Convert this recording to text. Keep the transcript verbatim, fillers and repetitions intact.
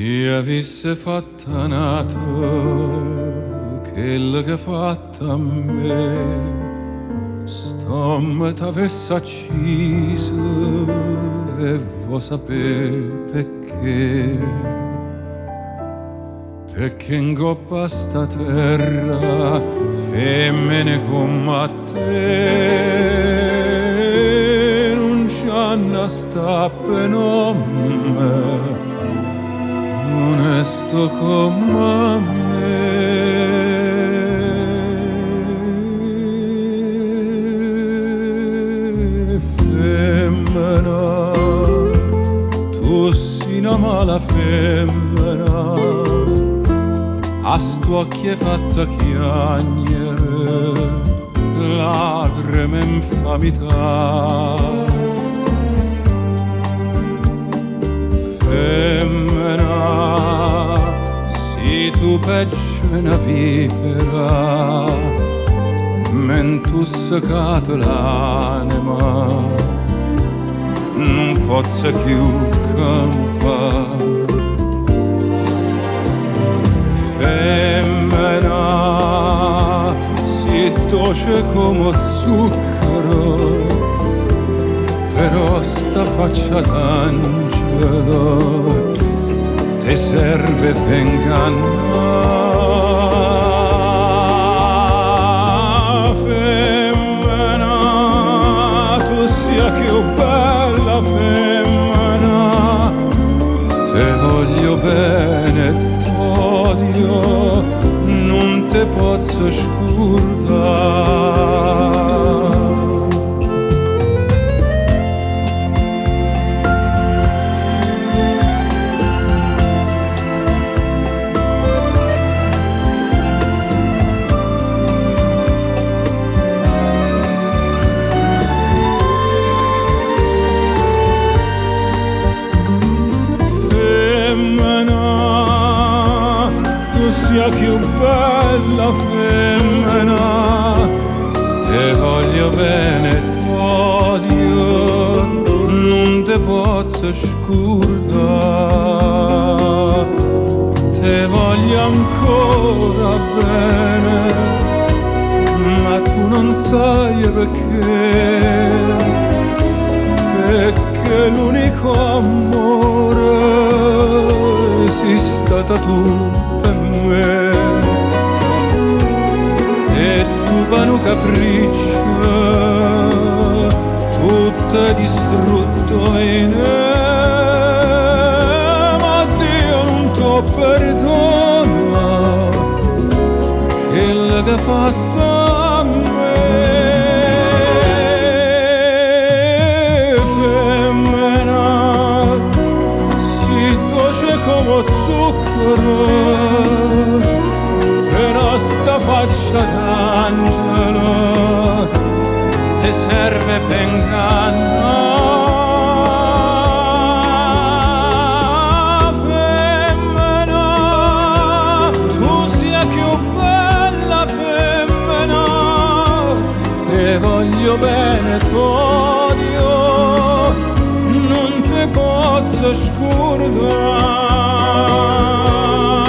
Si avesse fatta nato quella che ha fatta a me, stomma t'avesse acciso e vuoi sapere perché. Perché in coppa sta terra femmine come te non c'hanno sta per nome onesto come me. Femmina, tu sei una mala femmina, a sto occhio è fatta chiagnere, lacrime e infamità. Femmina, si tu peggio una vipera, men tu seccato l'anima, non posso più campare. Femmina, si dolce come zucchero, però sta faccia d'angelo te serve per ingannare. Femmina, tu sia più bella femmina, te voglio bene, t'odio, non te posso scordare. Sia più bella femmina, te voglio bene, t'odio, non te posso scordare. Te voglio ancora bene, ma tu non sai perché, perché l'unico amore sei stata tu per me. E tu vano capriccio, tutto è distrutto in me, ma Dio non t'ho perdona quello che ha fatto a me. Femmina, si dolce come zucchero, però sta faccia d'angelo te serve per ingannare. Femmina, tu sia più bella femmina, te voglio bene, t'odio, non te posso scordare.